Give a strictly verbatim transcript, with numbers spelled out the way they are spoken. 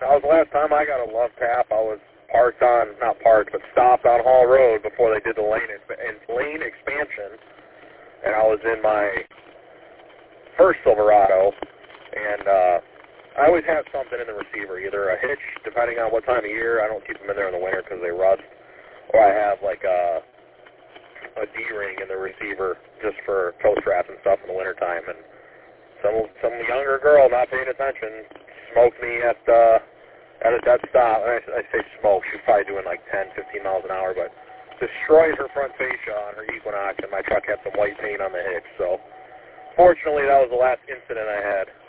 That was the last time I got a love tap. I was parked on, not parked, but stopped on Hall Road before they did the lane, lane expansion. And I was in my first Silverado, and uh, I always have something in the receiver, either a hitch, depending on what time of year. I don't keep them in there in the winter because they rust. Or I have like a, a D-ring in the receiver just for toe straps and stuff in the wintertime. And some some younger girl not paying attention smoked me at uh, at a dead stop. I, I say smoke, she's probably doing like ten, fifteen miles an hour, but destroyed her front fascia on her Equinox, and my truck had some white paint on the hitch. So fortunately, that was the last incident I had.